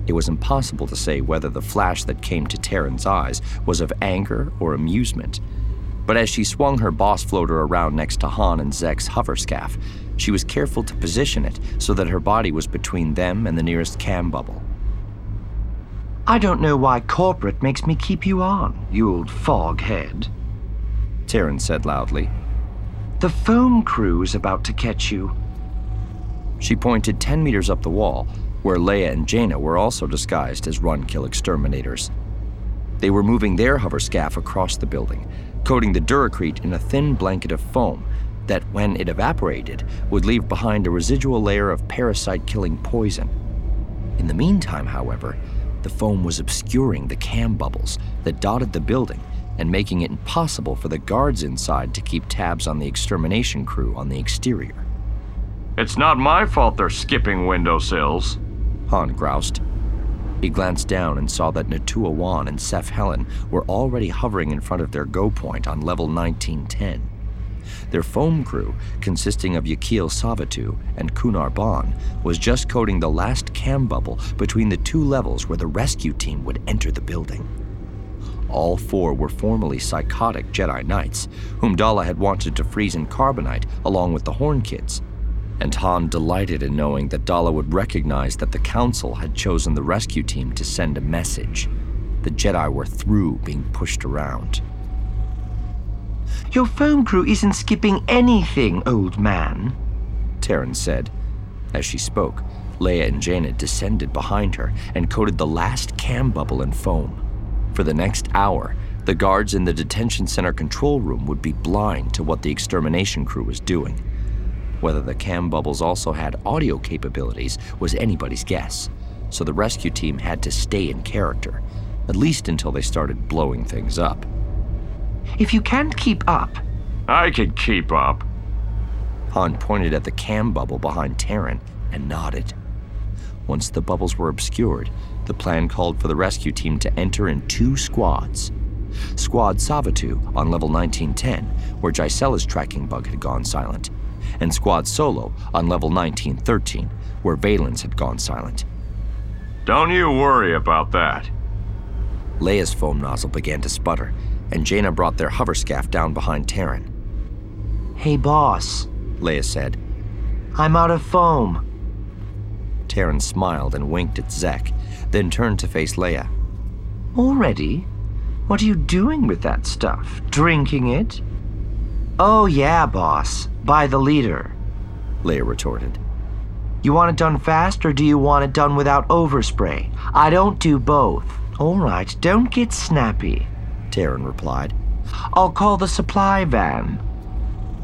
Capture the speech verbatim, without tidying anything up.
It was impossible to say whether the flash that came to Taryn's eyes was of anger or amusement. But as she swung her boss floater around next to Han and Zek's hoverscaff, she was careful to position it so that her body was between them and the nearest cam bubble. I don't know why corporate makes me keep you on, you old foghead, Taryn said loudly. The foam crew is about to catch you. She pointed ten meters up the wall, where Leia and Jaina were also disguised as run-kill exterminators. They were moving their hoverscaff across the building, coating the Duracrete in a thin blanket of foam that, when it evaporated, would leave behind a residual layer of parasite-killing poison. In the meantime, however, the foam was obscuring the cam bubbles that dotted the building and making it impossible for the guards inside to keep tabs on the extermination crew on the exterior. It's not my fault they're skipping windowsills, Han groused. He glanced down and saw that Natua Wan and Seth Helen were already hovering in front of their go point on level nineteen ten. Their foam crew, consisting of Yakil Savatu and Kunar Ban, was just coating the last cam bubble between the two levels where the rescue team would enter the building. All four were formerly psychotic Jedi Knights, whom Dalla had wanted to freeze in carbonite along with the Horn Kids. And Han delighted in knowing that Dalla would recognize that the Council had chosen the rescue team to send a message. The Jedi were through being pushed around. Your foam crew isn't skipping anything, old man, Taryn said. As she spoke, Leia and Jaina descended behind her and coated the last cam bubble in foam. For the next hour, the guards in the detention center control room would be blind to what the extermination crew was doing. Whether the cam bubbles also had audio capabilities was anybody's guess, so the rescue team had to stay in character, at least until they started blowing things up. If you can't keep up... I can keep up. Han pointed at the cam bubble behind Taryn and nodded. Once the bubbles were obscured, the plan called for the rescue team to enter in two squads. Squad Savatu on level nineteen ten, where Gisela's tracking bug had gone silent, and Squad Solo on level nineteen thirteen, where Valen's had gone silent. Don't you worry about that. Leia's foam nozzle began to sputter, and Jaina brought their hoverscaff down behind Taryn. Hey, boss, Leia said. I'm out of foam. Taryn smiled and winked at Zek, then turned to face Leia. Already? What are you doing with that stuff? Drinking it? Oh yeah, boss. By the leader, Leia retorted. You want it done fast, or do you want it done without overspray? I don't do both. All right, don't get snappy, Taryn replied. I'll call the supply van.